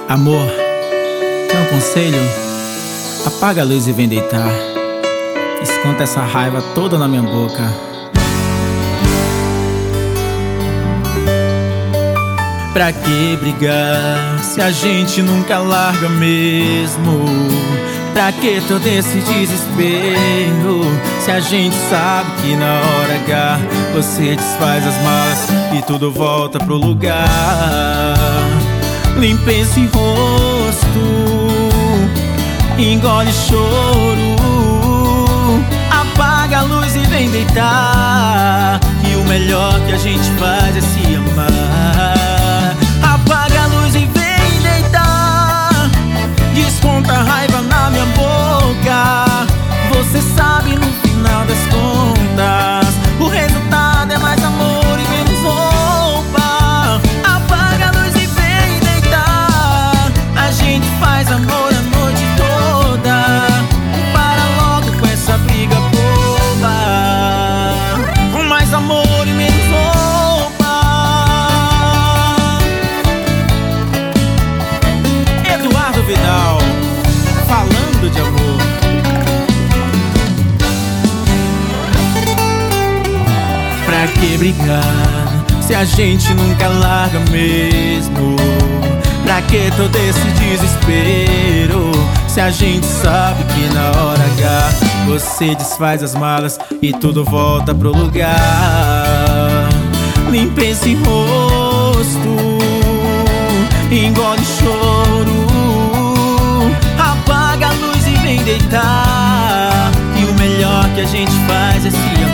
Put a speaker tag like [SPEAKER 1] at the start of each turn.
[SPEAKER 1] Amor, tem um conselho? Apaga a luz e vem deitar. Desconta essa raiva toda na minha boca. Pra que brigar se a gente nunca larga mesmo? Pra que todo esse desespero se a gente sabe que na hora H você desfaz as malas e tudo volta pro lugar? Limpa esse rosto, engole choro, apaga a luz e vem deitar. E o melhor que a gente faz é se amar. Apaga a luz e vem deitar. Desconta a raiva na minha boca. Você sabe, no final das contas, o resultado é mais amor e menos roupa. Apaga a luz e vem deitar. A gente faz amor a noite toda. Para logo com essa briga boba. Com mais amor e menos roupa. Eduardo Vidal, falando de amor. Pra que brigar se a gente nunca larga mesmo? Pra que todo esse desespero se a gente sabe que na hora H você desfaz as malas e tudo volta pro lugar? Limpa esse rosto, engole choro, apaga a luz e vem deitar. E o melhor que a gente faz é se